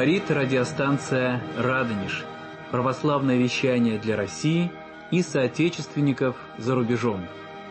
Говорит радиостанция «Радонеж». Православное вещание для России и соотечественников за рубежом.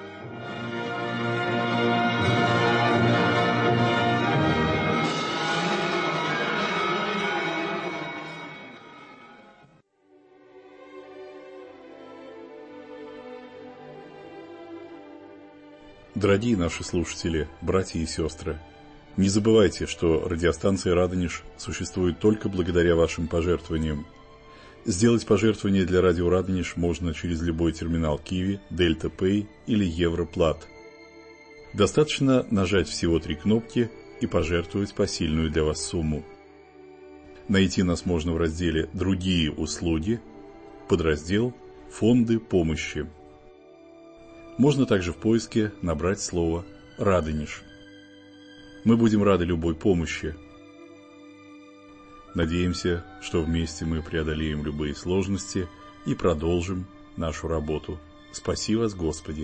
Дорогие наши слушатели, братья и сестры, не забывайте, что радиостанция «Радонеж» существует только благодаря вашим пожертвованиям. Сделать пожертвование для радио «Радонеж» можно через любой терминал Киви, Дельта Пэй или Европлат. Достаточно нажать всего 3 кнопки и пожертвовать посильную для вас сумму. Найти нас можно в разделе «Другие услуги», подраздел «Фонды помощи». Можно также в поиске набрать слово «Радонеж». Мы будем рады любой помощи. Надеемся, что вместе мы преодолеем любые сложности и продолжим нашу работу. Спаси вас, Господи!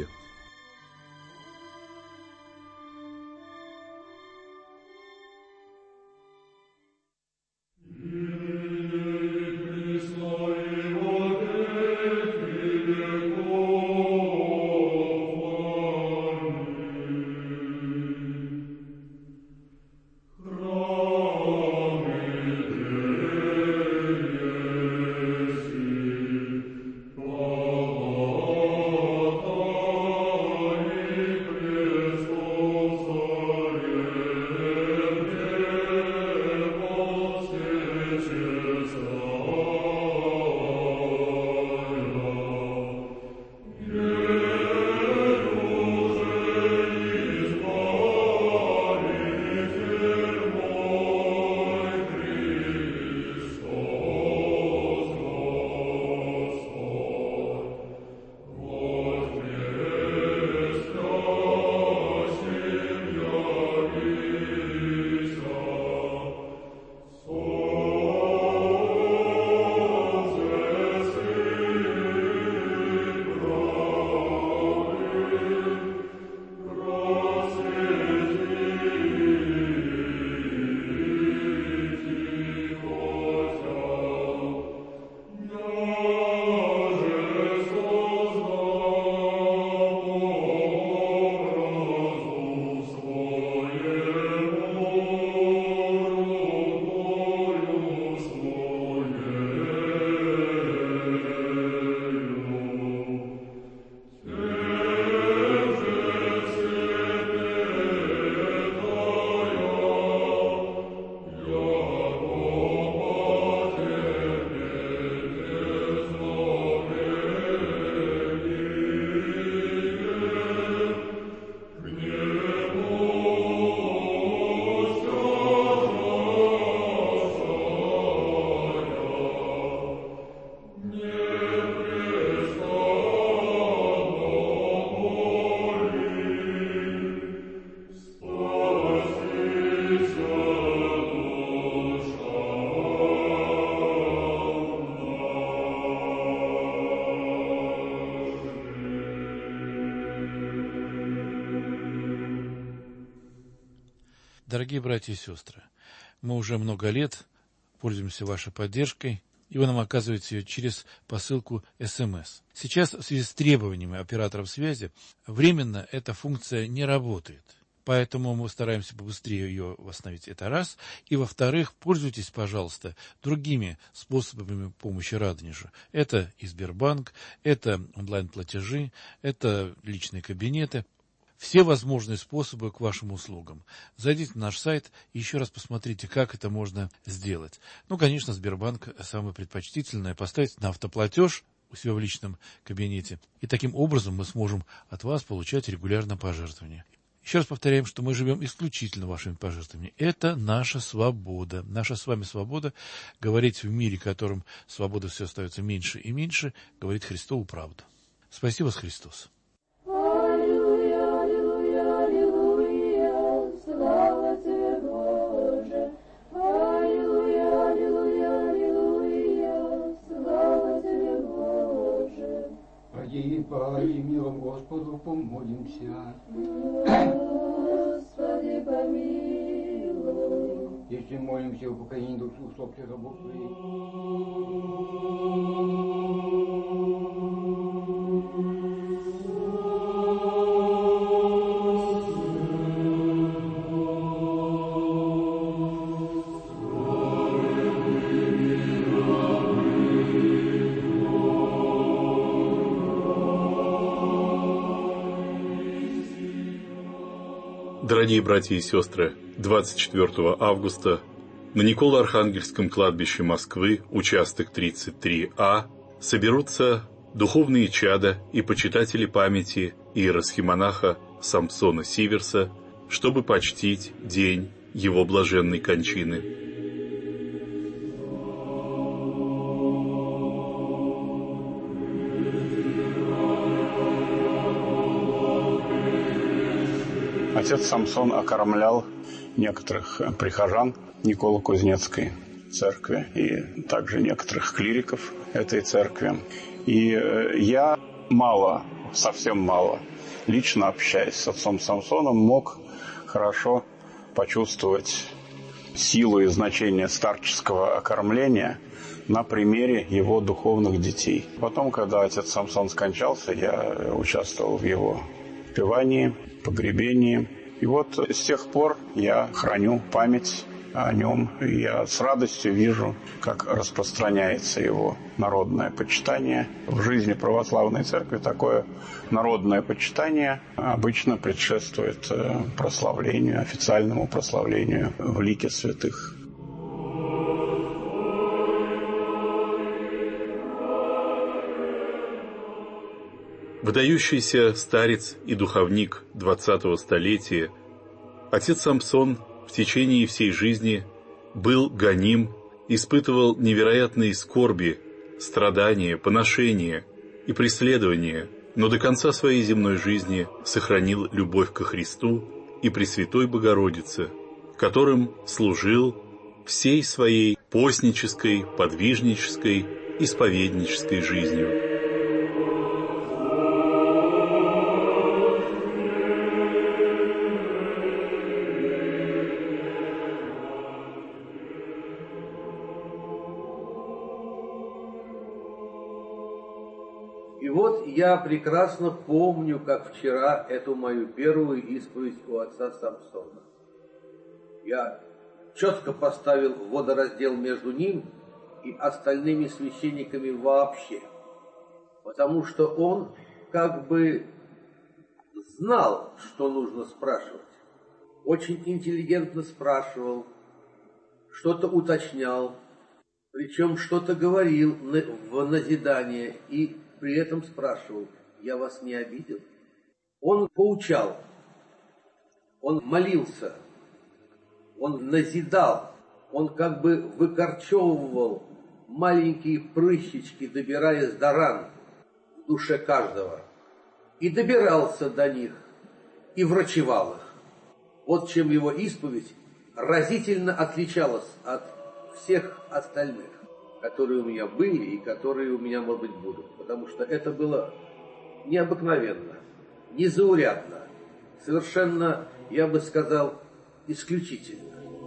Дорогие братья и сестры, мы уже много лет пользуемся вашей поддержкой, и вы нам оказываете ее через посылку СМС. Сейчас в связи с требованиями операторов связи временно эта функция не работает, поэтому мы стараемся побыстрее ее восстановить, это раз. И во-вторых, пользуйтесь, пожалуйста, другими способами помощи Радонежу. Это и Сбербанк, это онлайн-платежи, это личные кабинеты. Все возможные способы к вашим услугам. Зайдите на наш сайт и еще раз посмотрите, как это можно сделать. Ну, конечно, Сбербанк самое предпочтительное. Поставить на автоплатеж у себя в личном кабинете. И таким образом мы сможем от вас получать регулярно пожертвования. Еще раз повторяем, что мы живем исключительно вашими пожертвованиями. Это наша свобода. Наша с вами свобода говорить в мире, в котором свобода все остается меньше и меньше, говорит Христову правду. Спаси вас, Христос. И по имени Господу помолимся. Господи, помилуй. Если молимся в упокоении душ усопших рабов твоих. Дорогие братья и сестры, 24 августа на Николо-Архангельском кладбище Москвы, участок 33А, соберутся духовные чада и почитатели памяти иеросхимонаха Самсона Сиверса, чтобы почтить день его блаженной кончины. Отец Самсон окормлял некоторых прихожан Николо-Кузнецкой церкви и также некоторых клириков этой церкви. И я совсем мало, лично общаясь с отцом Самсоном, мог хорошо почувствовать силу и значение старческого окормления на примере его духовных детей. Потом, когда отец Самсон скончался, я участвовал в его певании, погребении. И вот с тех пор я храню память о нем. И я с радостью вижу, как распространяется его народное почитание. В жизни православной церкви такое народное почитание обычно предшествует прославлению, официальному прославлению в лике святых. Выдающийся старец и духовник 20-го столетия, отец Самсон в течение всей жизни был гоним, испытывал невероятные скорби, страдания, поношения и преследования, но до конца своей земной жизни сохранил любовь ко Христу и Пресвятой Богородице, которым служил всей своей постнической, подвижнической, исповеднической жизнью. И вот я прекрасно помню, как вчера, эту мою первую исповедь у отца Самсона. Я четко поставил водораздел между ним и остальными священниками вообще, потому что он как бы знал, что нужно спрашивать. Очень интеллигентно спрашивал, что-то уточнял, причем что-то говорил в назидание и при этом спрашивал: я вас не обидел? Он поучал, он молился, он назидал, он как бы выкорчевывал маленькие прыщички, добираясь до ран в душе каждого, и добирался до них, и врачевал их. Вот чем его исповедь разительно отличалась от всех остальных, которые у меня были и которые у меня, может быть, будут. Потому что это было необыкновенно, незаурядно, совершенно, я бы сказал, исключительно.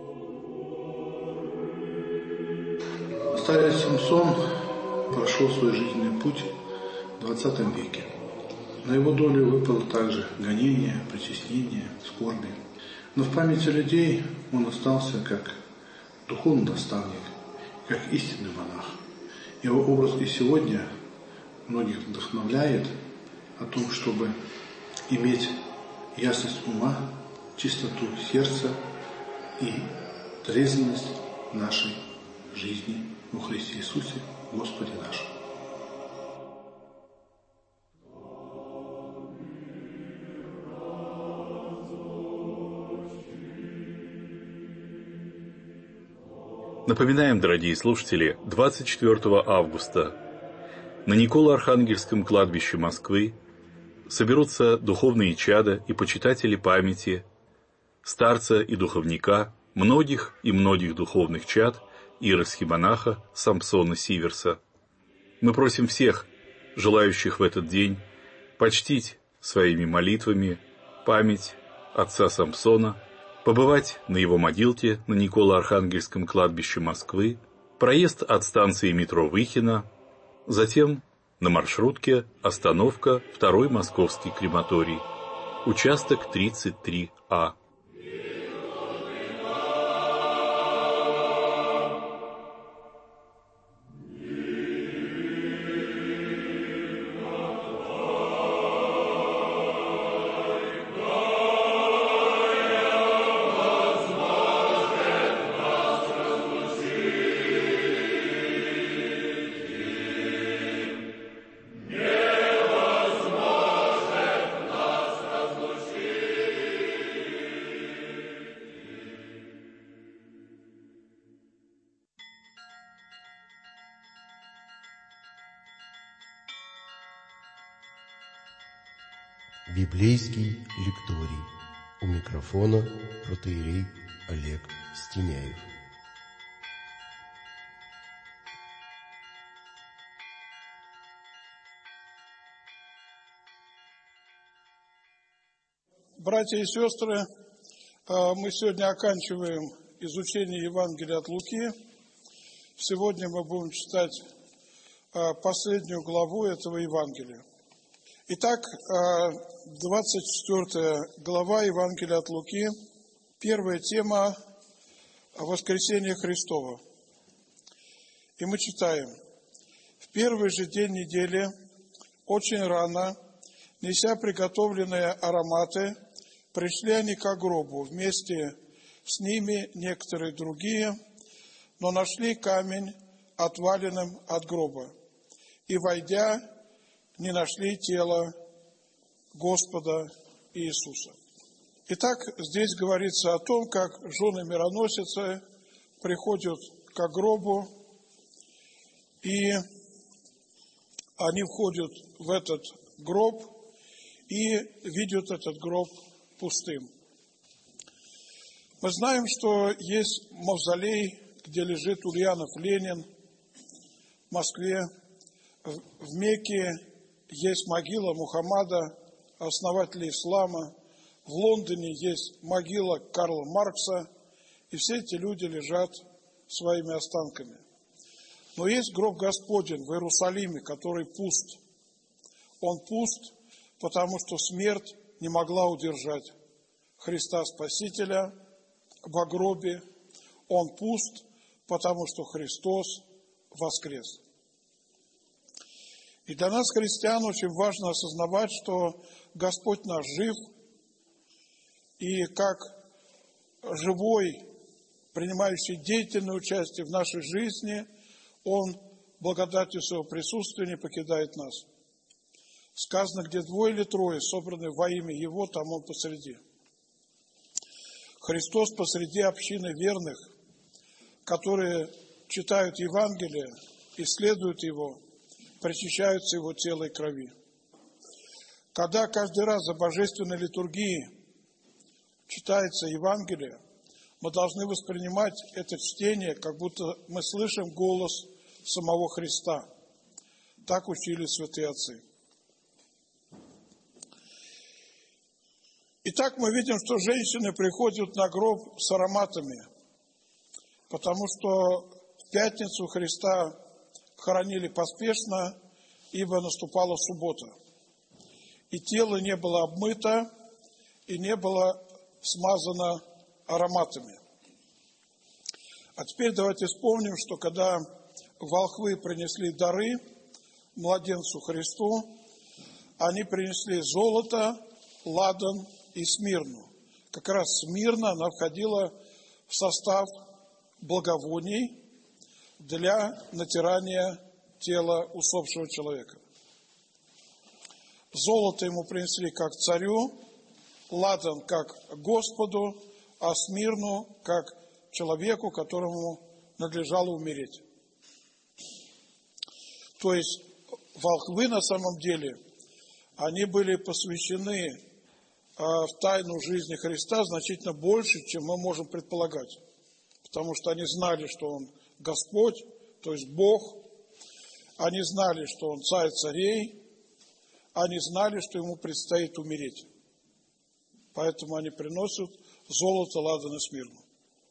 Старец Самсон прошел свой жизненный путь в 20 веке. На его долю выпало также гонение, притеснение, скорби. Но в памяти людей он остался как духовный наставник, как истинный монах. Его образ и сегодня многих вдохновляет о том, чтобы иметь ясность ума, чистоту сердца и трезвенность нашей жизни во Христе Иисусе, Господе нашем. Напоминаем, дорогие слушатели, 24 августа на Николо-Архангельском кладбище Москвы соберутся духовные чада и почитатели памяти, старца и духовника, многих и многих духовных чад иеросхимонаха Самсона Сиверса. Мы просим всех, желающих в этот день, почтить своими молитвами память отца Самсона побывать на его могилке на Николо-Архангельском кладбище Москвы, проезд от станции метро Выхино, затем на маршрутке остановка 2-й Московский крематорий, участок 33А. Библейский лекторий. У микрофона протоиерей Олег Стеняев. Братья и сестры, мы сегодня оканчиваем изучение Евангелия от Луки. Сегодня мы будем читать последнюю главу этого Евангелия. Итак, 24 глава Евангелия от Луки, первая тема – воскресение Христово. И мы читаем: «В первый же день недели, очень рано, неся приготовленные ароматы, пришли они к гробу, вместе с ними некоторые другие, но нашли камень отваленным от гроба, и, войдя, не нашли тело Господа Иисуса». Итак, здесь говорится о том, как жены-мироносицы приходят к гробу, и они входят в этот гроб и видят этот гроб пустым. Мы знаем, что есть мавзолей, где лежит Ульянов Ленин, в Москве. В Мекке есть могила Мухаммада, основателя ислама. В Лондоне есть могила Карла Маркса. И все эти люди лежат своими останками. Но есть гроб Господень в Иерусалиме, который пуст. Он пуст, потому что смерть не могла удержать Христа Спасителя во гробе. Он пуст, потому что Христос воскрес. И для нас, христиан, очень важно осознавать, что Господь наш жив, и как живой, принимающий деятельное участие в нашей жизни, Он благодатью своего присутствия не покидает нас. Сказано, где двое или трое собраны во имя Его, там Он посреди. Христос посреди общины верных, которые читают Евангелие, исследуют его, причащаются Его тела и крови. Когда каждый раз за божественной литургией читается Евангелие, мы должны воспринимать это чтение, как будто мы слышим голос самого Христа. Так учили святые отцы. Итак, мы видим, что женщины приходят на гроб с ароматами, потому что в пятницу Христа хоронили поспешно, ибо наступала суббота. И тело не было обмыто, и не было смазано ароматами. А теперь давайте вспомним, что когда волхвы принесли дары младенцу Христу, они принесли золото, ладан и смирну. Как раз смирна, она входила в состав благовоний для натирания тела усопшего человека. Золото ему принесли как царю, ладан как Господу, а смирну как человеку, которому надлежало умереть. То есть волхвы на самом деле, они были посвящены в тайну жизни Христа значительно больше, чем мы можем предполагать. Потому что они знали, что Он Господь, то есть Бог. Они знали, что Он царь царей. Они знали, что Ему предстоит умереть. Поэтому они приносят золото, ладан и смирну.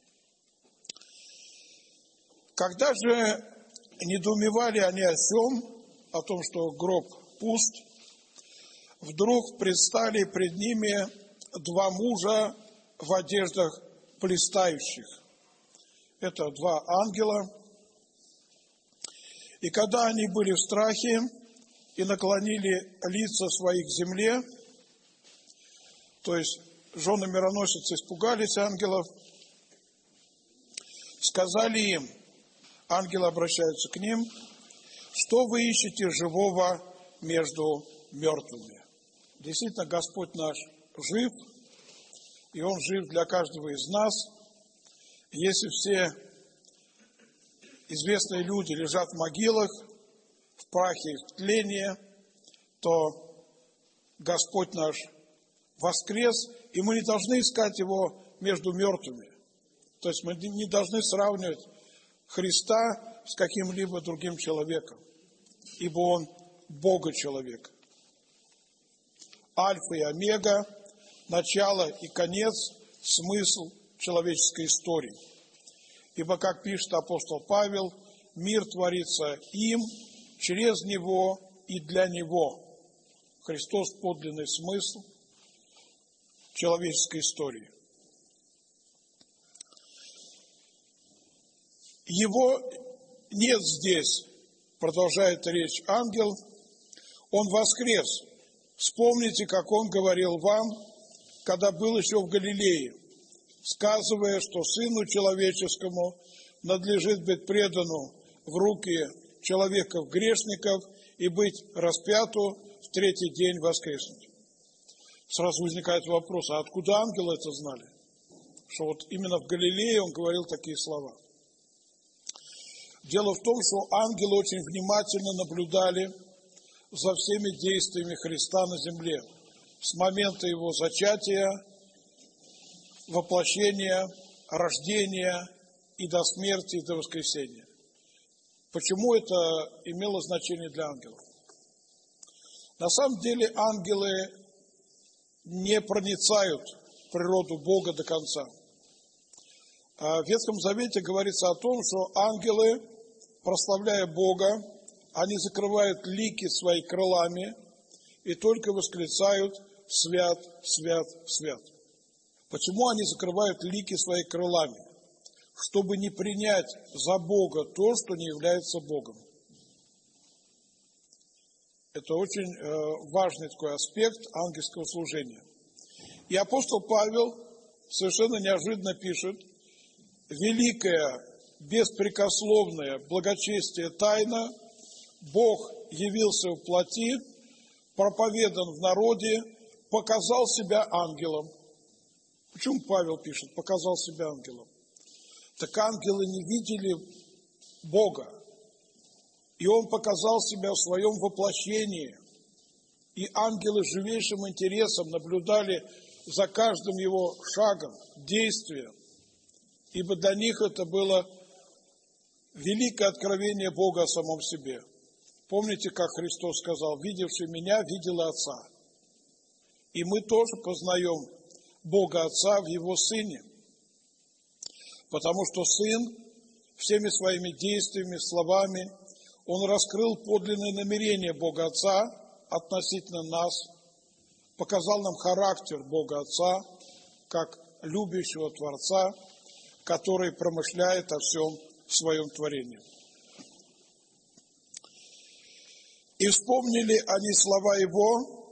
Когда же недоумевали они о сем, о том, что гроб пуст, вдруг предстали пред ними два мужа в одеждах блистающих. Это два ангела. И когда они были в страхе и наклонили лица свои к земле, то есть жены мироносицы испугались ангелов, сказали им, ангелы обращаются к ним, что вы ищете живого между мертвыми? Действительно, Господь наш жив, и Он жив для каждого из нас. Если все известные люди лежат в могилах, в прахе и в тлении, то Господь наш воскрес, и мы не должны искать Его между мертвыми. То есть мы не должны сравнивать Христа с каким-либо другим человеком, ибо Он Бога-человек. Альфа и Омега, начало и конец, смысл человеческой истории. Ибо, как пишет апостол Павел, мир творится им, через Него и для Него. Христос – подлинный смысл человеческой истории. Его нет здесь, продолжает речь ангел, Он воскрес. Вспомните, как Он говорил вам, когда был еще в Галилее, сказывая, что Сыну Человеческому надлежит быть предану в руки человеков-грешников и быть распяту в третий день воскреснуть. Сразу возникает вопрос, а откуда ангелы это знали? Что вот именно в Галилее Он говорил такие слова. Дело в том, что ангелы очень внимательно наблюдали за всеми действиями Христа на земле с момента Его зачатия, воплощения, рождения и до смерти, и до воскресения. Почему это имело значение для ангелов? На самом деле ангелы не проницают природу Бога до конца. В Ветхом Завете говорится о том, что ангелы, прославляя Бога, они закрывают лики свои крылами и только восклицают «Свят, свят, свят». Почему они закрывают лики свои крылами? Чтобы не принять за Бога то, что не является Богом. Это очень важный такой аспект ангельского служения. И апостол Павел совершенно неожиданно пишет: «Великая, беспрекословная, благочестие тайна, Бог явился в плоти, проповедан в народе, показал себя ангелом». Почему Павел пишет «показал себя ангелом»? Так ангелы не видели Бога. И Он показал себя в Своем воплощении. И ангелы с живейшим интересом наблюдали за каждым Его шагом, действием. Ибо для них это было великое откровение Бога о самом себе. Помните, как Христос сказал: «Видевший Меня, видел Отца». И мы тоже познаем Бога Отца в Его Сыне. Потому что Сын всеми своими действиями, словами, Он раскрыл подлинное намерение Бога Отца относительно нас, показал нам характер Бога Отца, как любящего Творца, который промышляет о всем своем творении. И вспомнили они слова Его,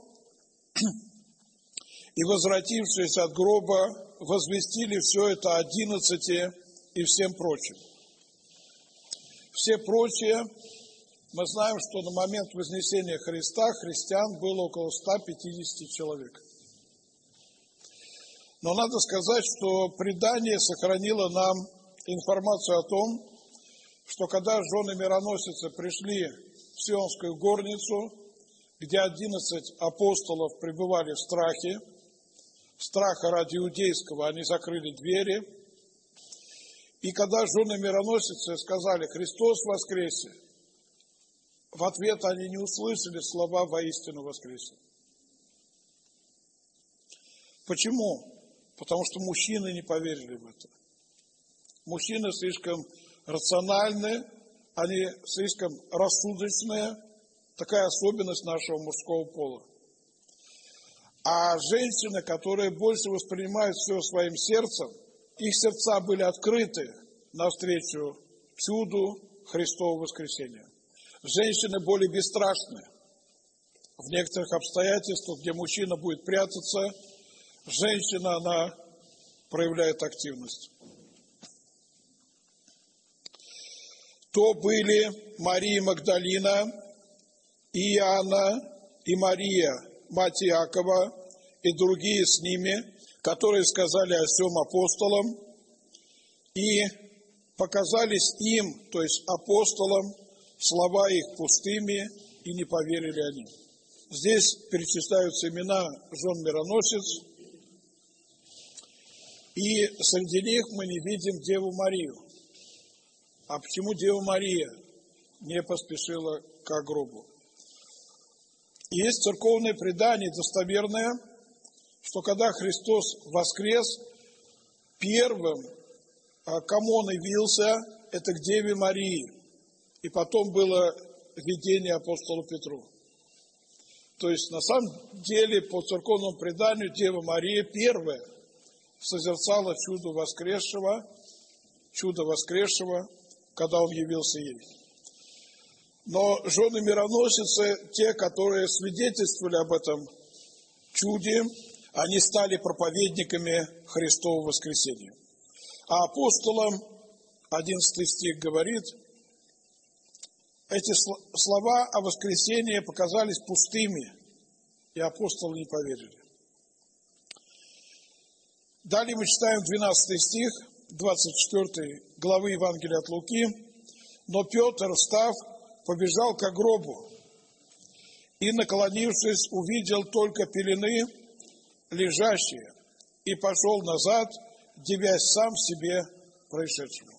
и, возвратившись от гроба, возвестили все это 11 и всем прочим. Все прочие, мы знаем, что на момент вознесения Христа христиан было около 150 человек. Но надо сказать, что предание сохранило нам информацию о том, что когда жены мироносицы пришли в Сионскую горницу, где 11 апостолов пребывали в страхе, страха ради иудейского, они закрыли двери. И когда жены мироносицы сказали «Христос воскресе!», в ответ они не услышали слова «воистину воскресе». Почему? потому что мужчины не поверили в это. Мужчины слишком рациональны, они слишком рассудочные, такая особенность нашего мужского пола. А женщины, которые больше воспринимают все своим сердцем, их сердца были открыты навстречу чуду Христового воскресения. Женщины более бесстрашны. В некоторых обстоятельствах, где мужчина будет прятаться, женщина, она проявляет активность. То были Мария Магдалина, и Иоанна, и Мария, мать Иакова, и другие с ними, которые сказали о сем апостолам, и показались им, то есть апостолам, слова их пустыми, и не поверили они. Здесь перечисляются имена жен мироносец, и среди них мы не видим Деву Марию. А почему Дева Мария не поспешила к гробу? Есть церковное предание достоверное, что когда Христос воскрес, первым, кому Он явился, это к Деве Марии. И потом было видение апостолу Петру. То есть, на самом деле, по церковному преданию, Дева Мария первая созерцала чудо воскресшего, когда Он явился ей. Но жены мироносицы, те, которые свидетельствовали об этом чуде, они стали проповедниками Христового воскресения. А апостолам, 11 стих говорит, эти слова о воскресении показались пустыми, и апостолы не поверили. Далее мы читаем 12 стих 24 главы Евангелия от Луки. Но Петр, встав, побежал к гробу и, наклонившись, увидел только пелены лежащие и пошел назад, дивясь сам себе происшедшему.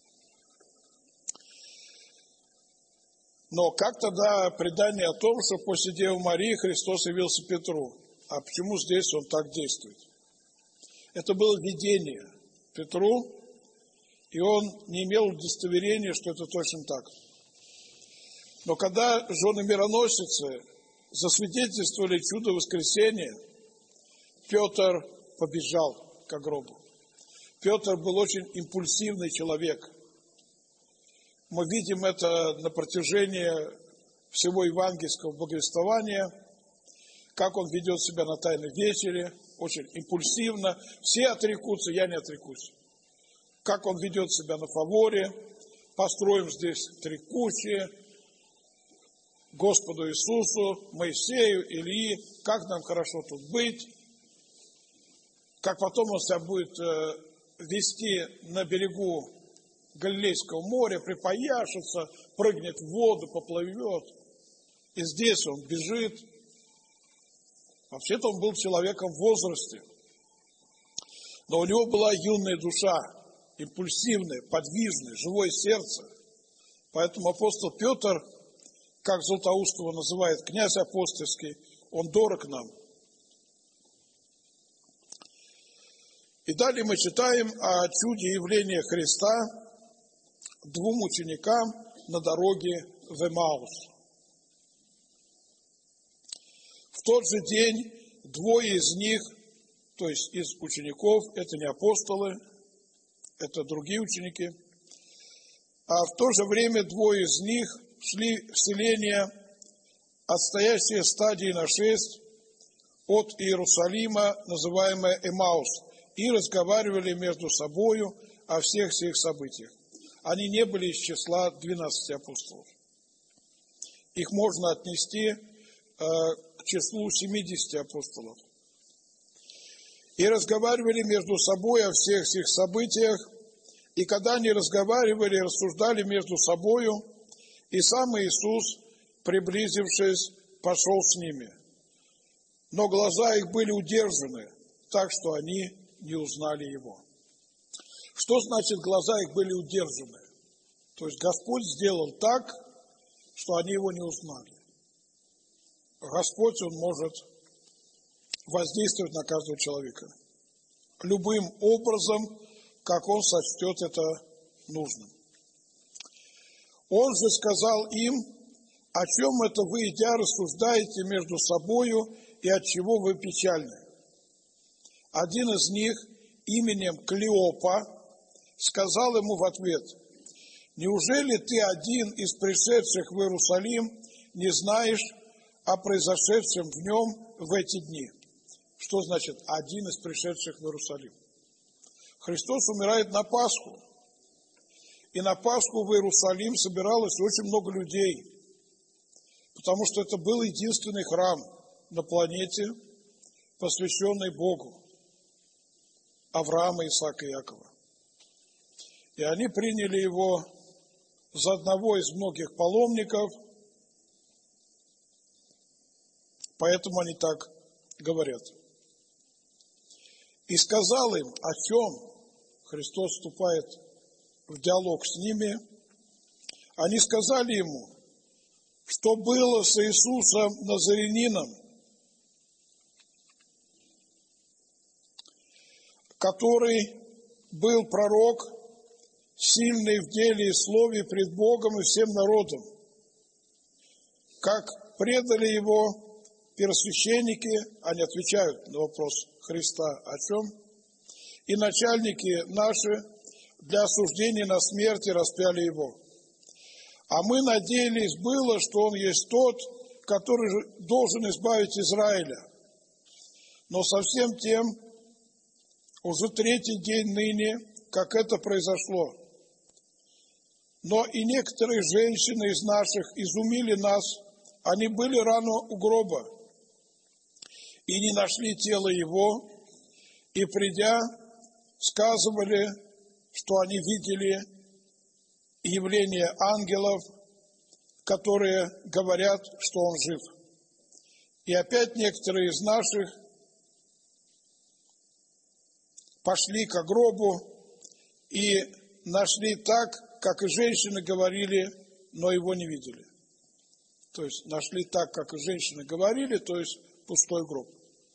Но как тогда предание о том, что после Девы Марии Христос явился Петру? А почему здесь он так действует? Это было видение Петру, и он не имел удостоверения, что это точно так. Но когда жены мироносицы засвидетельствовали чудо воскресения, Петр побежал к гробу. Петр был очень импульсивный человек. Мы видим это на протяжении всего евангельского благовествования, как он ведет себя на Тайной вечере, очень импульсивно. Все отрекутся, я не отрекусь. Как он ведет себя на фаворе, построим здесь три кучи, Господу Иисусу, Моисею, Илии, как нам хорошо тут быть, как потом он себя будет вести на берегу Галилейского моря, припояшется, прыгнет в воду, поплывет. И здесь он бежит. Вообще-то он был человеком в возрасте. Но у него была юная душа, импульсивная, подвижная, живое сердце. Поэтому апостол Петр, как Златоуст его называет, князь апостольский, он дорог нам. И далее мы читаем о чуде явления Христа двум ученикам на дороге в Эмаус. В тот же день двое из них, то есть из учеников, это не апостолы, это другие ученики, а в то же время двое из них шли в селение, отстоящее стадии на 6 от Иерусалима, называемое Эмаус, и разговаривали между собою о всех сих событиях. Они не были из числа 12 апостолов. Их можно отнести к числу 70 апостолов. И разговаривали между собой о всех сих событиях, и когда они разговаривали и рассуждали между собою, и сам Иисус, приблизившись, пошел с ними. Но глаза их были удержаны, так что они не узнали Его. Что значит, глаза их были удержаны? То есть Господь сделал так, что они Его не узнали. Господь, Он может воздействовать на каждого человека. любым образом, как он сочтет это нужным. Он же сказал им: о чем это вы, идя, рассуждаете между собою, и от чего вы печальны? Один из них, именем Клеопа, сказал ему в ответ: неужели ты, один из пришедших в Иерусалим, не знаешь о произошедшем в нем в эти дни? Что значит один из пришедших в Иерусалим? Христос умирает на Пасху. И на Пасху в Иерусалим собиралось очень много людей, потому что это был единственный храм на планете, посвященный Богу, Авраама, Исаака и Иакова. И они приняли его за одного из многих паломников, поэтому они так говорят. И сказал им, о чем Христос вступает в диалог с ними. Они сказали ему, что было с Иисусом Назаренином, который был пророк, сильный в деле и слове пред Богом и всем народом, как предали его первосвященники, они отвечают на вопрос Христа, о чем, и начальники наши для осуждения на смерть распяли его. А мы надеялись было, что он есть тот, который должен избавить Израиля. Но совсем тем, уже третий день ныне, как это произошло. Но и некоторые женщины из наших изумили нас, они были рано у гроба, и не нашли тело его, и придя, сказывали, что они видели явление ангелов, которые говорят, что он жив. И опять некоторые из наших пошли к гробу и нашли так, как и женщины говорили, но его не видели. То есть нашли так, как и женщины говорили, то есть пустой гроб.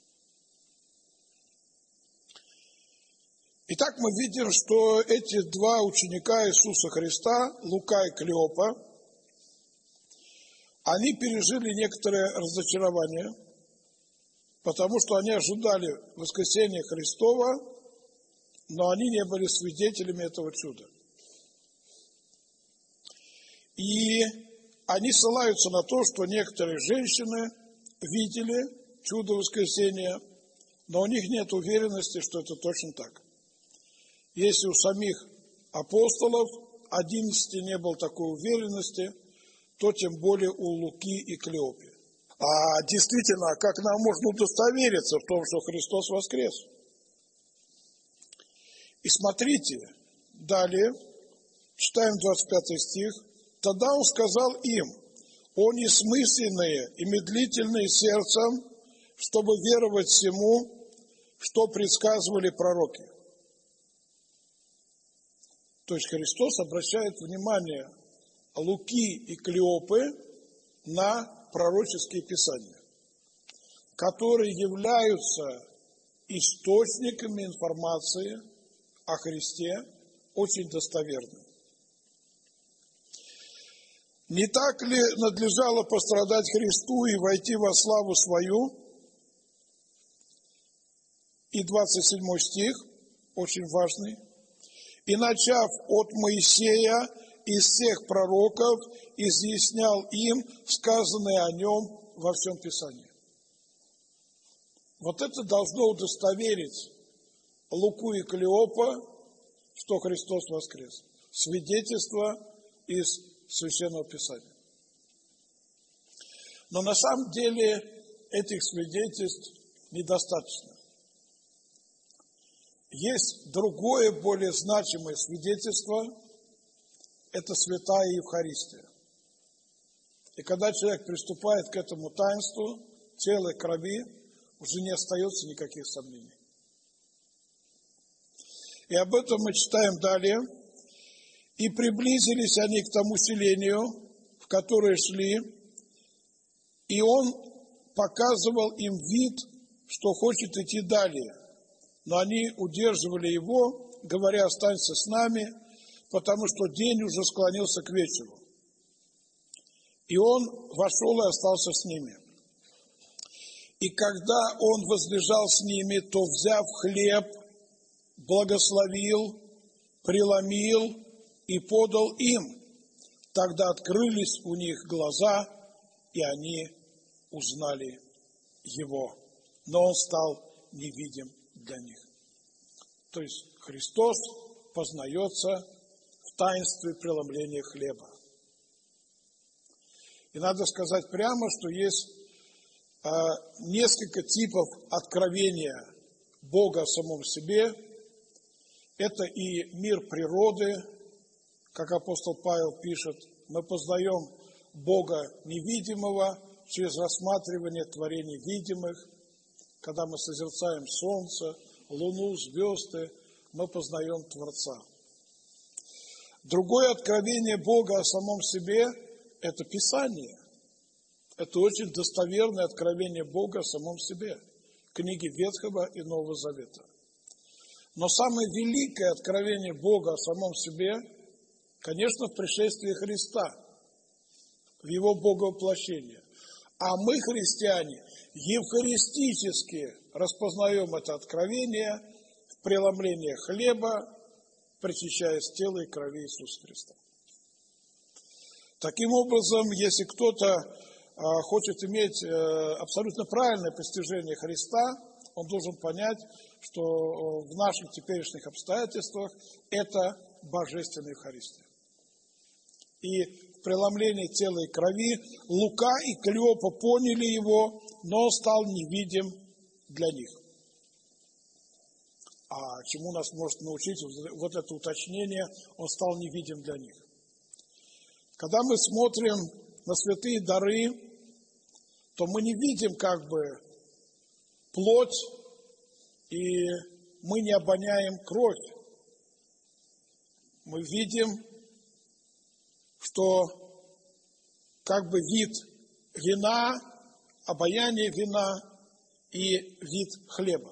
Итак, мы видим, что эти два ученика Иисуса Христа, Лука и Клеопа, они пережили некоторое разочарование, потому что они ожидали воскресения Христова, но они не были свидетелями этого чуда. И они ссылаются на то, что некоторые женщины видели чудо воскресения, но у них нет уверенности, что это точно так. Если у самих апостолов 11 не было такой уверенности, то тем более у Луки и Клеопы. А действительно, как нам можно удостовериться в том, что Христос воскрес? И смотрите, далее, читаем 25 стих. Тогда он сказал им: о несмысленные и медлительные сердцем, чтобы веровать всему, что предсказывали пророки. То есть Христос обращает внимание Луки и Клеопы на пророческие писания, которые являются источниками информации о Христе очень достоверными. Не так ли надлежало пострадать Христу и войти во славу свою? И 27 стих, очень важный. И начав от Моисея и всех пророков, изъяснял им сказанное о нем во всем Писании. Вот это должно удостоверить Луку и Клеопа, что Христос воскрес. Свидетельство из Священного Писания. Но на самом деле этих свидетельств недостаточно. Есть другое, более значимое свидетельство – это святая Евхаристия. И когда человек приступает к этому таинству, тела и крови, уже не остается никаких сомнений. И об этом мы читаем далее. И приблизились они к тому селению, в которое шли, и он показывал им вид, что хочет идти далее. но они удерживали его, говоря: останься с нами, потому что день уже склонился к вечеру. И он вошел и остался с ними. И когда он возлежал с ними, то, взяв хлеб, благословил, преломил и подал им. Тогда открылись у них глаза, и они узнали его. Но он стал невидим для них. То есть Христос познается в таинстве преломления хлеба. И надо сказать прямо, что есть несколько типов откровения Бога о самом себе. Это и мир природы, как апостол Павел пишет, мы познаем Бога невидимого через рассматривание творений видимых. Когда мы созерцаем солнце, луну, звезды, мы познаем Творца. Другое откровение Бога о самом себе – это Писание. Это очень достоверное откровение Бога о самом себе. Книги Ветхого и Нового Завета. Но самое великое откровение Бога о самом себе, конечно, в пришествии Христа, в Его Боговоплощении. А мы, христиане, евхаристически распознаем это откровение в преломлении хлеба, причащаясь тела и крови Иисуса Христа. Таким образом, если кто-то хочет иметь абсолютно правильное постижение Христа, он должен понять, что в наших теперешних обстоятельствах это Божественная Евхаристия. И в преломлении тела и крови Лука и Клеопа поняли его, но он стал невидим для них. А чему нас может научить вот это уточнение, он стал невидим для них. Когда мы смотрим на святые дары, то мы не видим как бы плоть, и мы не обоняем кровь. Мы видим, что как бы вид вина, обаяние вина и вид хлеба.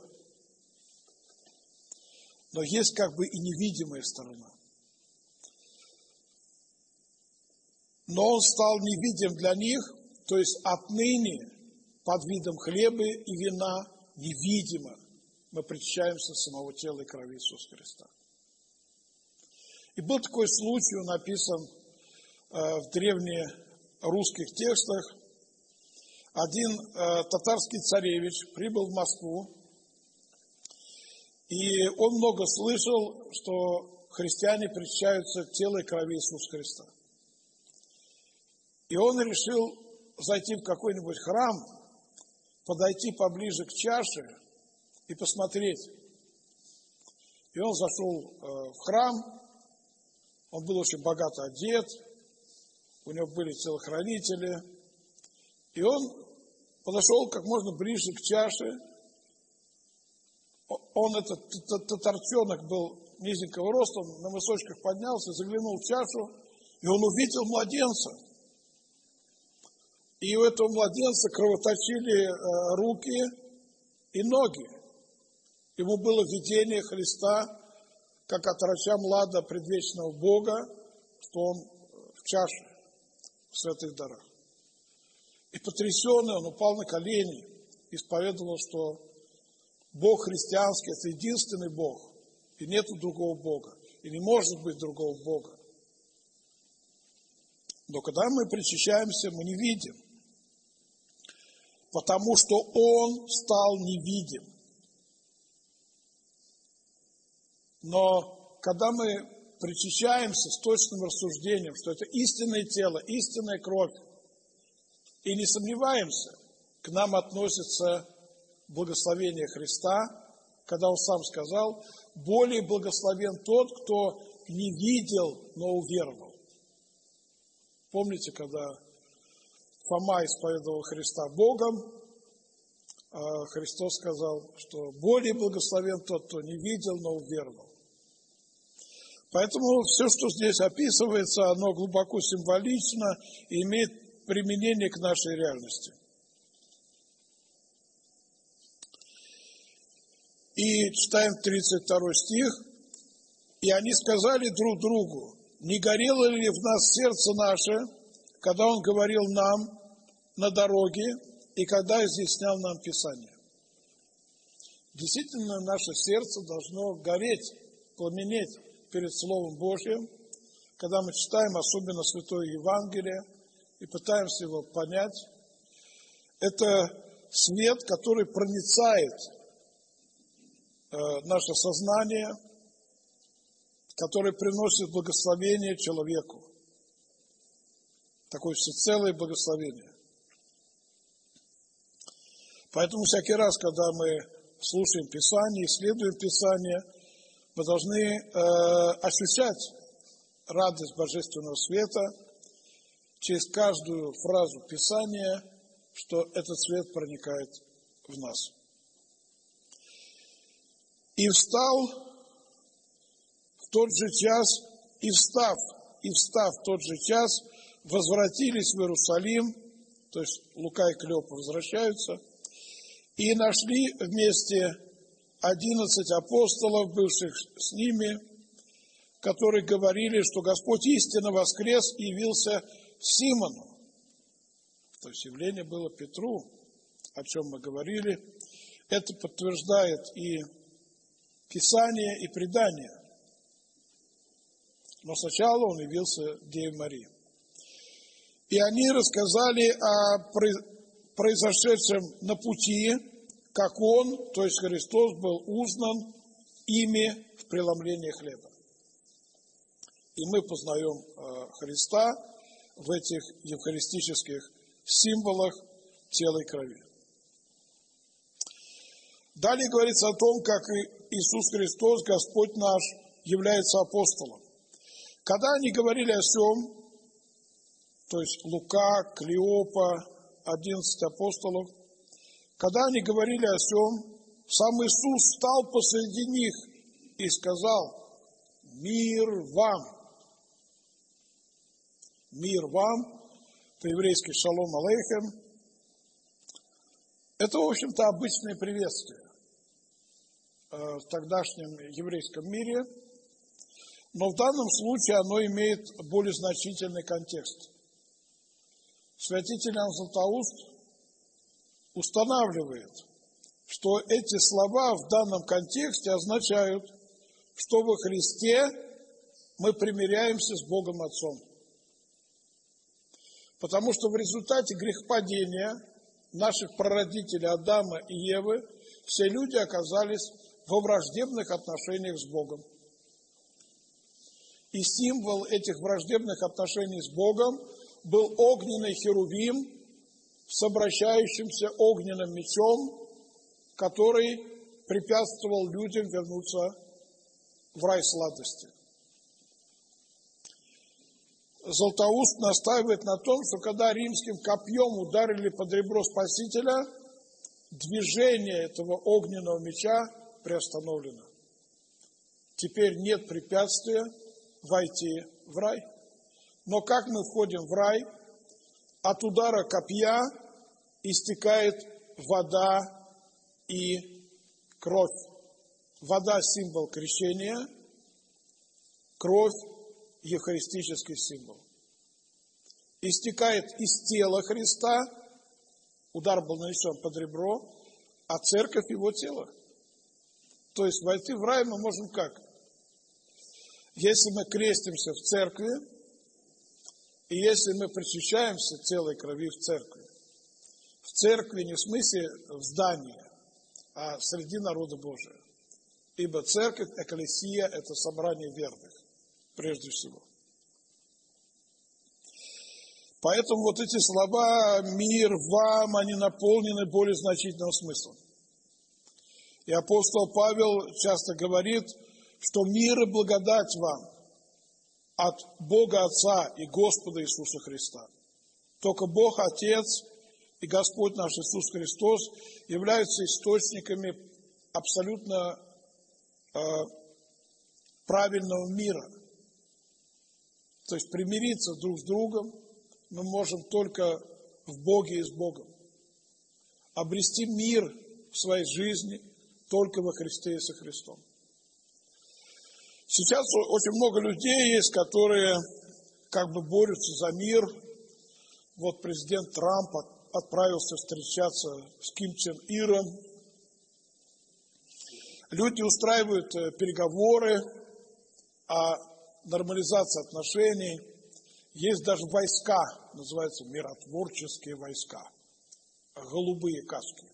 Но есть как бы и невидимая сторона. Но он стал невидим для них, то есть отныне под видом хлеба и вина невидимо мы причащаемся самого тела и крови Иисуса Христа. И был такой случай, он написан в древнерусских текстах. Один татарский царевич прибыл в Москву, и он много слышал, что христиане причащаются тела и крови Иисуса Христа. И он решил зайти в какой-нибудь храм, подойти поближе к чаше и посмотреть. И он зашел в храм, он был очень богато одет, у него были телохранители, и он подошел как можно ближе к чаше. Он, этот татарчонок, был низенького роста, он на высочках поднялся, заглянул в чашу, и он увидел младенца. И у этого младенца кровоточили руки и ноги. Ему было видение Христа, как от врача млада предвечного Бога, что он в чаше, в святых дарах. И потрясенный, он упал на колени, исповедовал, что Бог христианский – это единственный Бог, и нет другого Бога, и не может быть другого Бога. Но когда мы причащаемся, мы не видим, потому что Он стал невидим. Но когда мы причащаемся с точным рассуждением, что это истинное тело, истинная кровь, и не сомневаемся, к нам относится благословение Христа, когда Он сам сказал: более благословен тот, кто не видел, но уверовал. Помните, когда Фома исповедовал Христа Богом, Христос сказал, что более благословен тот, кто не видел, но уверовал. Поэтому все, что здесь описывается, оно глубоко символично и имеет применение к нашей реальности. И читаем 32 стих. «И они сказали друг другу, не горело ли в нас сердце наше, когда он говорил нам на дороге и когда изъяснял нам Писание». Действительно, наше сердце должно гореть, пламенеть перед Словом Божьим, когда мы читаем особенно Святое Евангелие и пытаемся его понять. Это свет, который проницает наше сознание, который приносит благословение человеку. Такое всецелое благословение. Поэтому всякий раз, когда мы слушаем Писание, исследуем Писание, мы должны ощущать радость Божественного света через каждую фразу Писания, что этот свет проникает в нас. «И встал в тот же час, и встав в тот же час, возвратились в Иерусалим», то есть Лука и Клеопа возвращаются, «и нашли вместе 11 апостолов, бывших с ними, которые говорили, что Господь истинно воскрес и явился Симону». То есть явление было Петру, о чем мы говорили. Это подтверждает и Писание, и предание. Но сначала он явился Деве Марии. И они рассказали о произошедшем на пути, как он, то есть Христос, был узнан ими в преломлении хлеба. И мы познаем Христа в этих евхаристических символах тела и крови. Далее говорится о том, как Иисус Христос, Господь наш, является апостолом. Когда они говорили о сем, то есть Лука, Клеопа, 11 апостолов, когда они говорили о сем, сам Иисус встал посреди них и сказал: «Мир вам». Мир вам, по-еврейски шалом алейхем. Это, в общем-то, обычное приветствие в тогдашнем еврейском мире, но в данном случае оно имеет более значительный контекст. Святитель Иоанн Златоуст устанавливает, что эти слова в данном контексте означают, что во Христе мы примиряемся с Богом Отцом. Потому что в результате грехопадения наших прародителей Адама и Евы все люди оказались во враждебных отношениях с Богом. И символ этих враждебных отношений с Богом был огненный херувим с обращающимся огненным мечом, который препятствовал людям вернуться в рай сладости. Златоуст настаивает на том, что когда римским копьем ударили под ребро Спасителя, движение этого огненного меча приостановлено. Теперь нет препятствия войти в рай. Но как мы входим в рай? От удара копья истекает вода и кровь. Вода – символ крещения, кровь – евхаристический символ. Истекает из тела Христа, удар был нанесен под ребро, а церковь – его тело. То есть войти в рай мы можем как? Если мы крестимся в церкви, и если мы причащаемся телой и крови в церкви. В церкви не в смысле в здании, а среди народа Божия. Ибо церковь, экклесия – это собрание верных, прежде всего. Поэтому вот эти слова «мир вам», они наполнены более значительным смыслом. И апостол Павел часто говорит, что мир и благодать вам от Бога Отца и Господа Иисуса Христа. Только Бог Отец и Господь наш Иисус Христос являются источниками абсолютно правильного мира. То есть примириться друг с другом мы можем только в Боге и с Богом. Обрести мир в своей жизни только во Христе и со Христом. Сейчас очень много людей есть, которые как бы борются за мир. Вот президент Трамп отправился встречаться с Ким Чен Иром. Люди устраивают переговоры о нормализации отношений. Есть даже войска, называются миротворческие войска, голубые каски.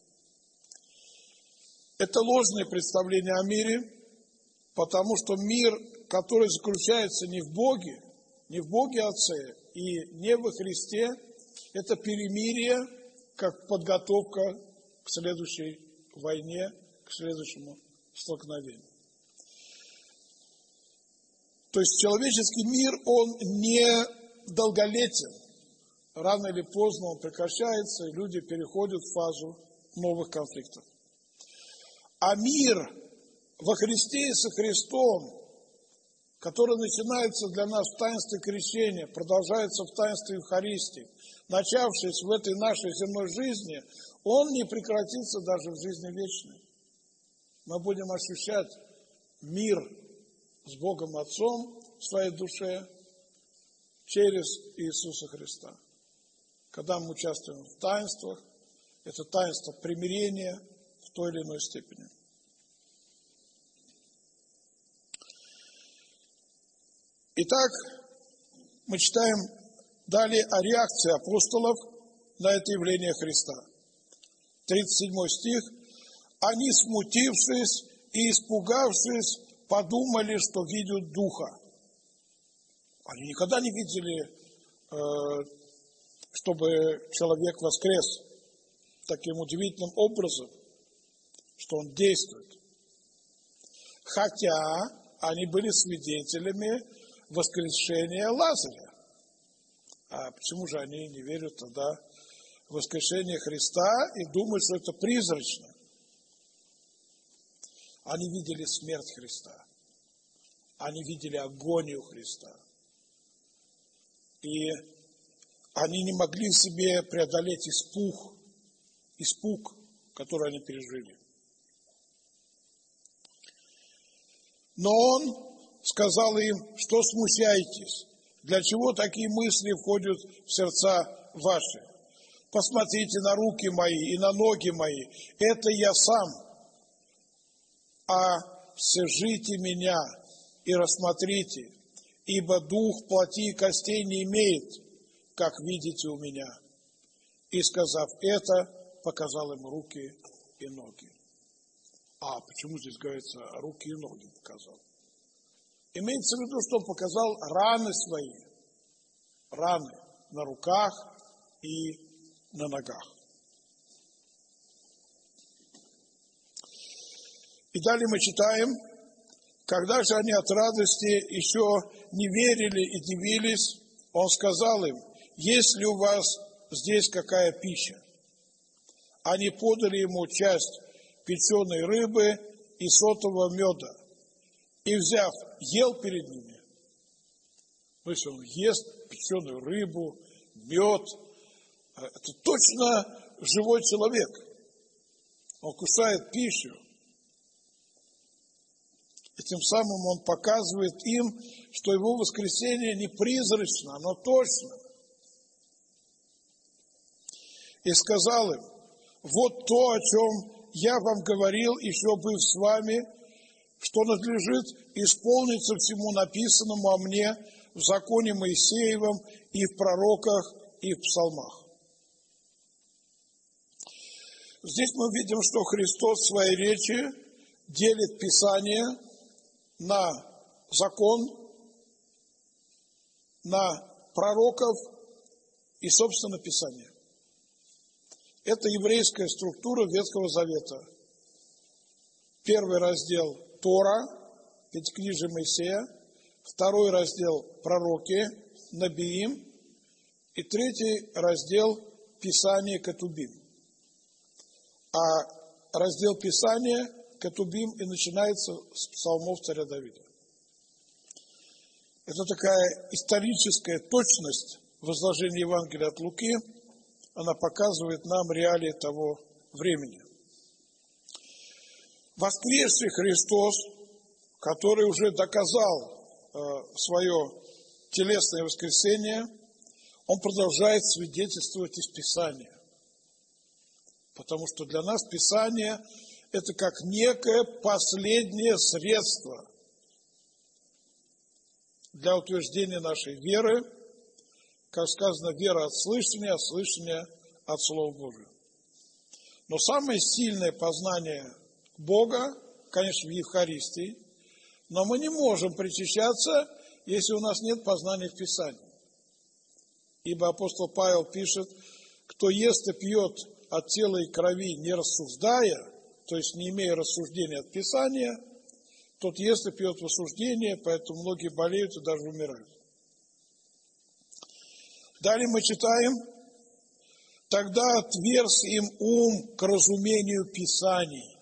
Это ложное представление о мире, потому что мир, который заключается не в Боге Отце и не во Христе, это перемирие, как подготовка к следующей войне, к следующему столкновению. То есть человеческий мир, он не долголетен. Рано или поздно он прекращается, и люди переходят в фазу новых конфликтов. А мир во Христе и со Христом, который начинается для нас в таинстве крещения, продолжается в таинстве Евхаристии, начавшись в этой нашей земной жизни, он не прекратится даже в жизни вечной. Мы будем ощущать мир с Богом Отцом в своей душе через Иисуса Христа. Когда мы участвуем в таинствах, это таинство примирения в той или иной степени. Итак, мы читаем далее о реакции апостолов на это явление Христа. 37 стих. Они, смутившись и испугавшись, подумали, что видят Духа. Они никогда не видели, чтобы человек воскрес таким удивительным образом, что он действует. Хотя они были свидетелями воскрешения Лазаря. А почему же они не верят тогда в воскрешение Христа и думают, что это призрачно? Они видели смерть Христа. Они видели агонию Христа. И они не могли в себе преодолеть испуг, который они пережили. Но он сказал им, что смущаетесь, для чего такие мысли входят в сердца ваши. Посмотрите на руки мои и на ноги мои, это я сам. А свяжите меня и рассмотрите, ибо дух плоти и костей не имеет, как видите у меня. И, сказав это, показал им руки и ноги. А почему здесь говорится руки и ноги показал? Имеется в виду, что он показал раны свои, раны на руках и на ногах. И далее мы читаем, когда же они от радости еще не верили и дивились, он сказал им, есть ли у вас здесь какая пища? Они подали ему часть печеной рыбы и сотового меда. И, взяв, ел перед ними. То есть он ест печеную рыбу, мед. Это точно живой человек. Он кушает пищу. И тем самым он показывает им, что его воскресение не призрачно, оно точно. И сказал им, вот то, о чем я вам говорил, еще быв с вами, что надлежит исполниться всему написанному о мне в законе Моисеевом и в пророках, и в псалмах. Здесь мы видим, что Христос в своей речи делит Писание на закон, на пророков и, собственно, Писание. Это еврейская структура Ветхого Завета. Первый раздел – Тора, Пятикнижие Моисея. Второй раздел – Пророки, Набиим. И третий раздел – Писание Кетубим. А раздел Писания Кетубим и начинается с псалмов царя Давида. Это такая историческая точность в изложении Евангелия от Луки. Она показывает нам реалии того времени. Воскресший Христос, который уже доказал свое телесное воскресение, Он продолжает свидетельствовать из Писания. Потому что для нас Писание – это как некое последнее средство для утверждения нашей веры, как сказано, вера от слышания, а слышание от Слова Божия. Но самое сильное познание Бога, конечно, в Евхаристии, но мы не можем причащаться, если у нас нет познания в Писании. Ибо апостол Павел пишет, кто ест и пьет от тела и крови, не рассуждая, то есть не имея рассуждения от Писания, тот ест и пьет в осуждение, поэтому многие болеют и даже умирают. Далее мы читаем, тогда отверз им ум к разумению Писаний.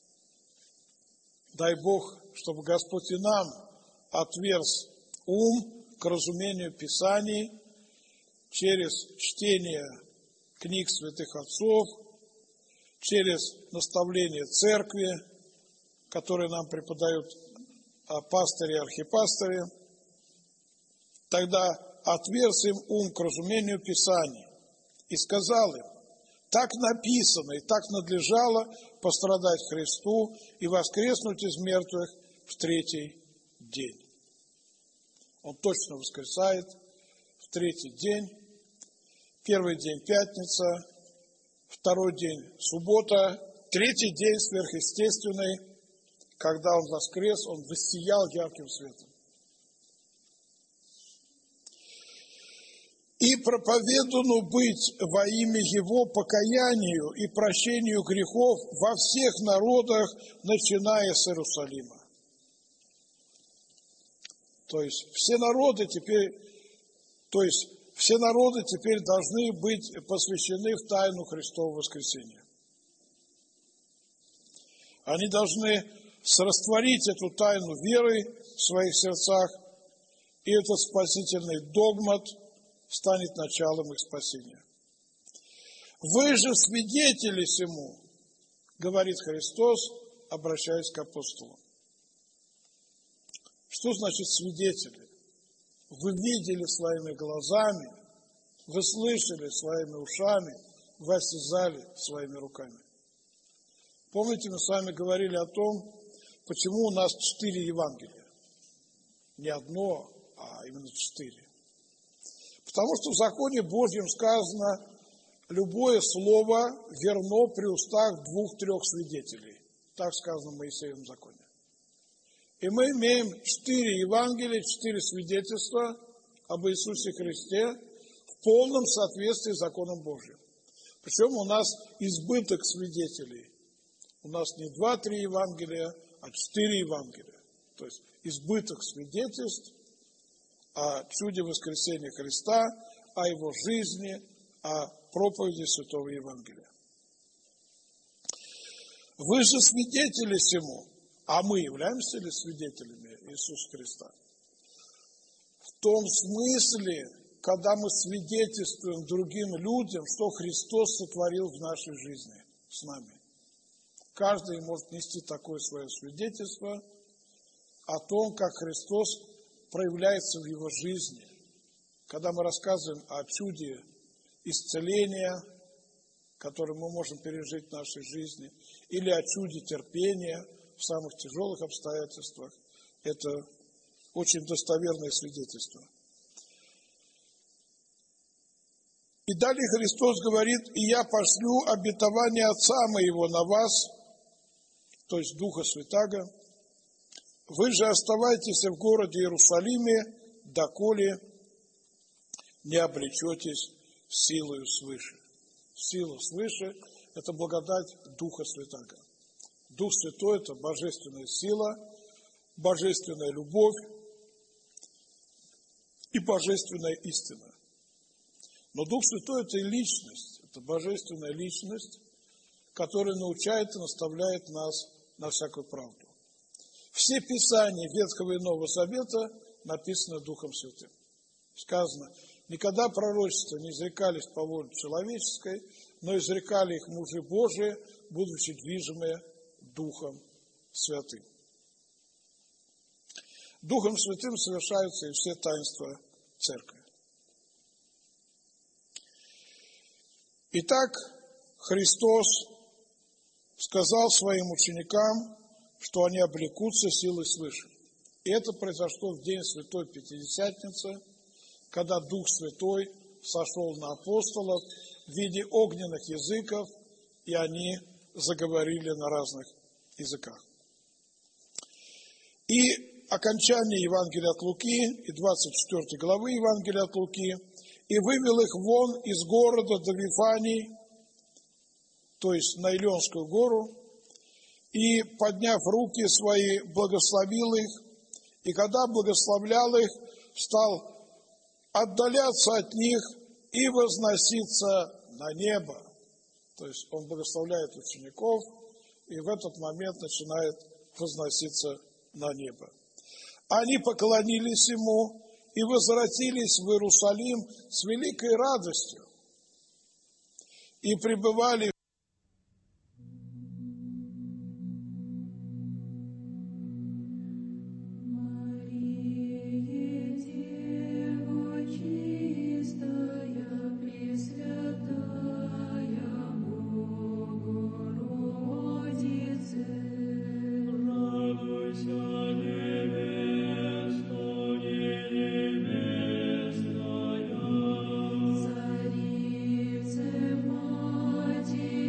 Дай Бог, чтобы Господь и нам отверз ум к разумению Писаний через чтение книг святых отцов, через наставление церкви, которые нам преподают пастыри и архипастыри. Тогда отверз им ум к разумению Писаний и сказал им, так написано и так надлежало пострадать Христу и воскреснуть из мертвых в третий день. Он точно воскресает в третий день. Первый день пятница, второй день суббота, третий день сверхъестественный, когда он воскрес, он воссиял ярким светом. И проповедано быть во имя Его покаянию и прощению грехов во всех народах, начиная с Иерусалима. То есть все народы теперь должны быть посвящены в тайну Христового воскресения. Они должны растворить эту тайну веры в своих сердцах, и этот спасительный догмат станет началом их спасения. Вы же свидетели сему, говорит Христос, обращаясь к апостолам. Что значит свидетели? Вы видели своими глазами, вы слышали своими ушами, вы осязали своими руками. Помните, мы с вами говорили о том, почему у нас 4 Евангелия. Не одно, а именно 4. Потому что в законе Божьем сказано, любое слово верно при устах 2-3 свидетелей. Так сказано в Моисеевом законе. И мы имеем 4 Евангелия, 4 свидетельства об Иисусе Христе в полном соответствии с законом Божьим. Причем у нас избыток свидетелей. У нас не 2-3 Евангелия, а 4 Евангелия. То есть избыток свидетельств о чуде воскресения Христа, о Его жизни, о проповеди Святого Евангелия. Вы же свидетели сему, а мы являемся ли свидетелями Иисуса Христа? В том смысле, когда мы свидетельствуем другим людям, что Христос сотворил в нашей жизни с нами. Каждый может нести такое свое свидетельство о том, как Христос проявляется в его жизни. Когда мы рассказываем о чуде исцеления, которое мы можем пережить в нашей жизни, или о чуде терпения в самых тяжелых обстоятельствах, это очень достоверное свидетельство. И далее Христос говорит, и я пошлю обетование Отца моего на вас, то есть Духа Святаго, вы же оставайтесь в городе Иерусалиме, доколе не обречетесь силою свыше. Сила свыше – это благодать Духа Святаго. Дух Святой – это божественная сила, божественная любовь и божественная истина. Но Дух Святой – это и личность, это божественная личность, которая научает и наставляет нас на всякую правду. Все Писания Ветхого и Нового Завета написаны Духом Святым. Сказано, никогда пророчества не изрекались по воле человеческой, но изрекали их мужи Божии, будучи движимые Духом святым. Духом Святым совершаются и все таинства Церкви. Итак, Христос сказал своим ученикам, что они облекутся силой свыше. И это произошло в день Святой Пятидесятницы, когда Дух Святой сошел на апостолов в виде огненных языков, и они заговорили на разных языках. И окончание Евангелия от Луки и 24 главы Евангелия от Луки: «И вывел их вон из города до Вифании», то есть на Илионскую гору, «и, подняв руки свои, благословил их, и когда благословлял их, стал отдаляться от них и возноситься на небо». То есть он благословляет учеников, и в этот момент начинает возноситься на небо. Они поклонились ему и возвратились в Иерусалим с великой радостью и пребывали Царице, Мать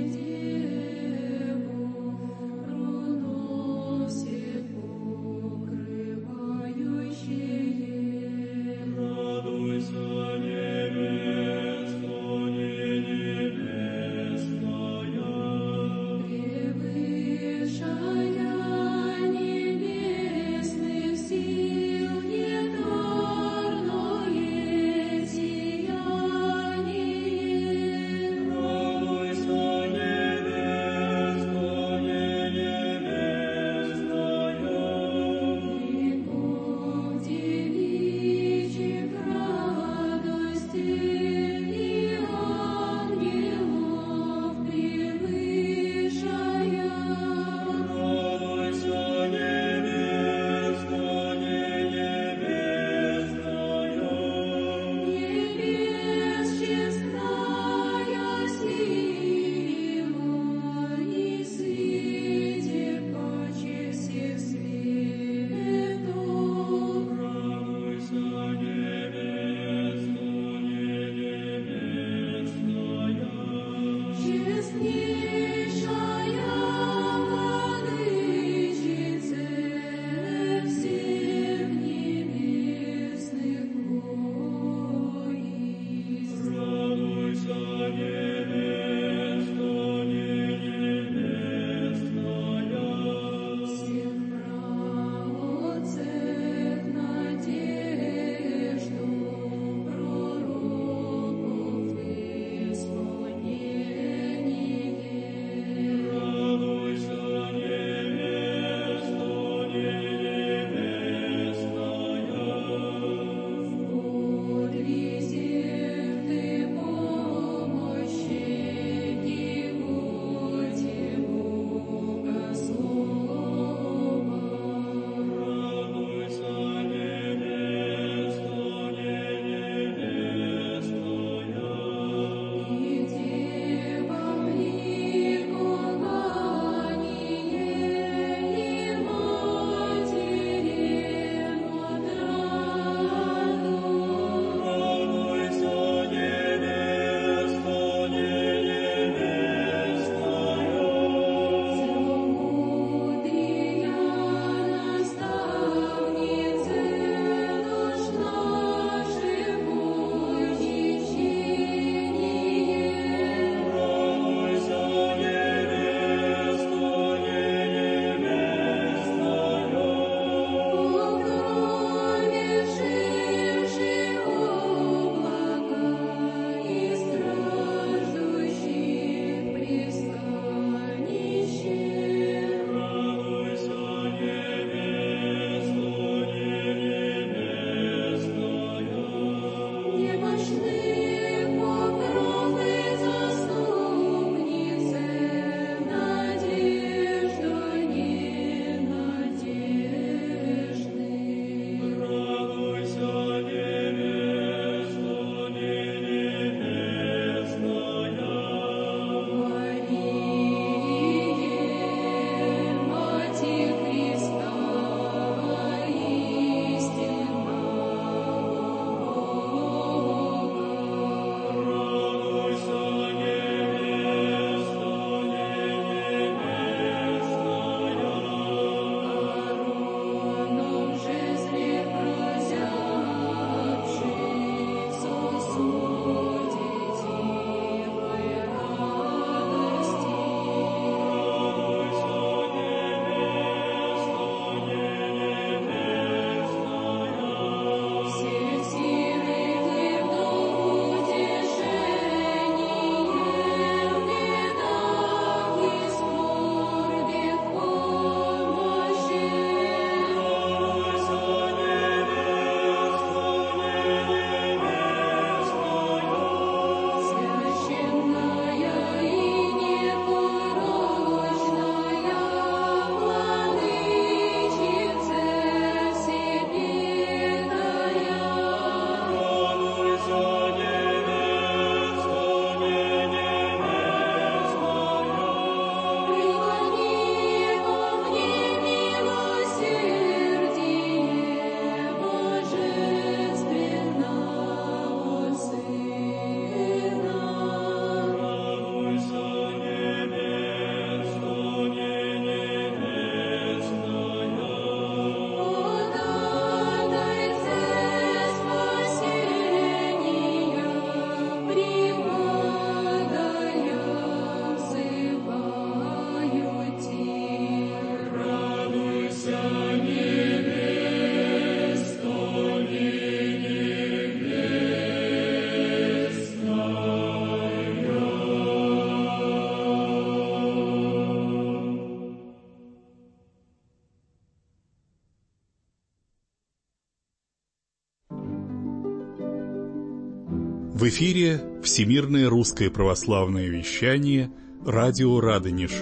В эфире Всемирное русское православное вещание «Радио Радонеж».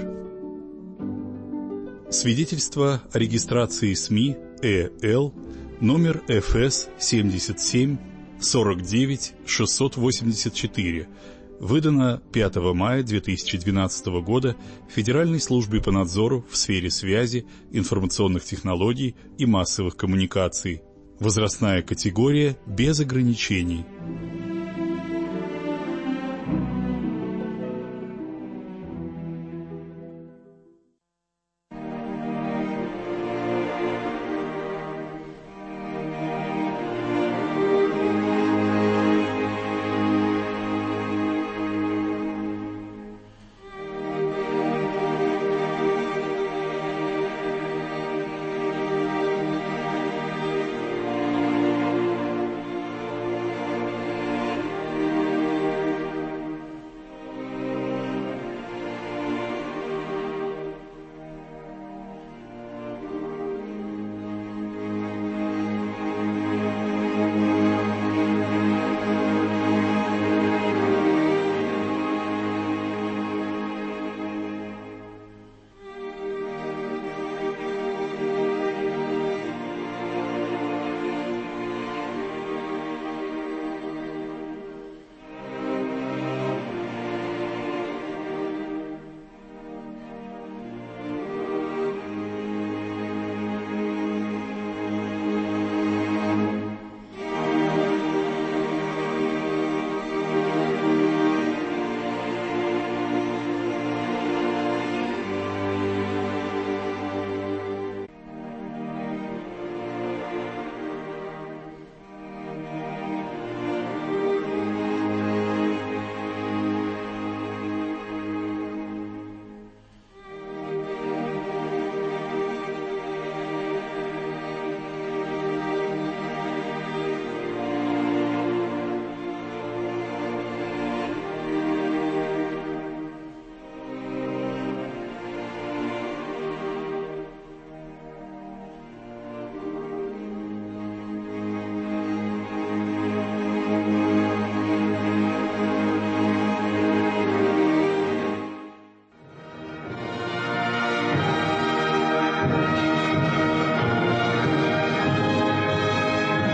Свидетельство о регистрации СМИ ЭЛ номер ФС 77 49 684, выдано 5 мая 2012 года Федеральной службой по надзору в сфере связи, информационных технологий и массовых коммуникаций. Возрастная категория без ограничений.